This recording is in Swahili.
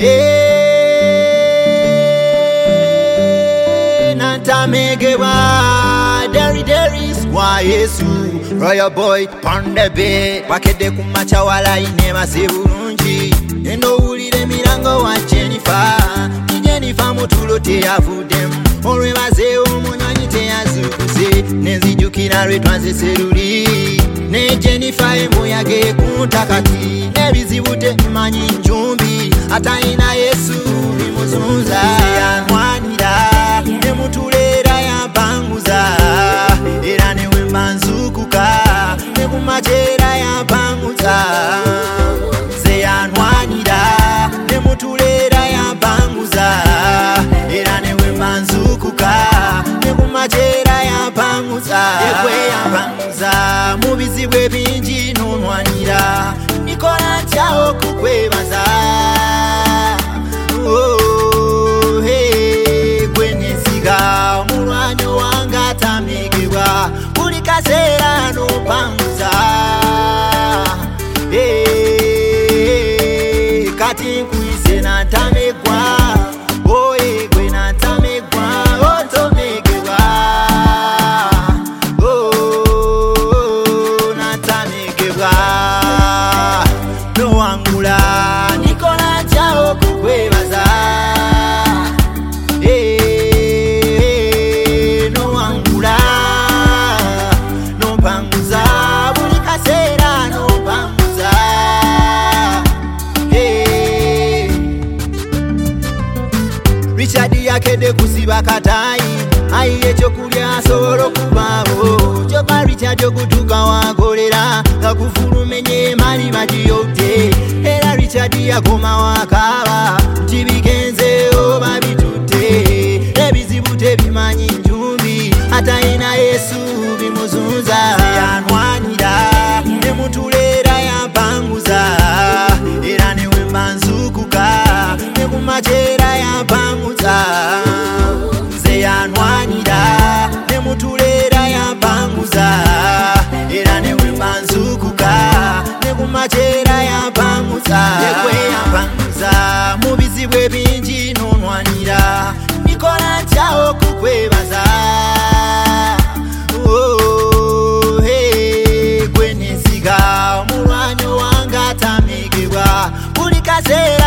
Nantamegewa Derry Squire Yesu Royal Boy Pondebe Wakede kumacha wala inema sebulungi Eno ulire milango wa Jennifer mutulo teyavudemu Olwe bazeo munywanyi teyazukuse Nenzijukira lwe twanzeseruli Ne Jennifer emuyaga ekuntakati Nebizibu temanyi njumbi Atayina Yesu bimuzunza Yanwanira Nemutulera yampanguza Era newe manzukuka Nekumachera yampanguza Zeyanwanira Nemutulera yampanguza Era newe manzukuka Nekumachera yampanguza Ekwe yampanguza Mubizibwe bingi nunwanira Nikola ntya okukwebaza Omulwanyo wanga atamigibwa buli kaseera n'ompanguza kati nkwise nantamegwa oye gwe nantamegwa otomegebwa nantamegebwa nowangula nikola ntya okukwebaza Richard yakede kusiba katayi ayi ekyokulya asobola okubaawo kyoka Richard okutuuka wakolera nga kufulumenye mali bagiyodde era Richard yakoma wakaaba nti bigenzeewo babitutte ebizibu tebimanyi njumbi atayina Yesu bimuzunza yanwanira nemutulera yampanguza era newe manzukuka nekumachera yampanguza nze yanwanira nemutulera yampanguza era newe manzukuka nekumachera yampanguza ekwe yampanguza mubizibu ebingi nunwanira nikola ntya okukwebaza gwe nensiga omulwanyo wanga atamigibwa buli kaseera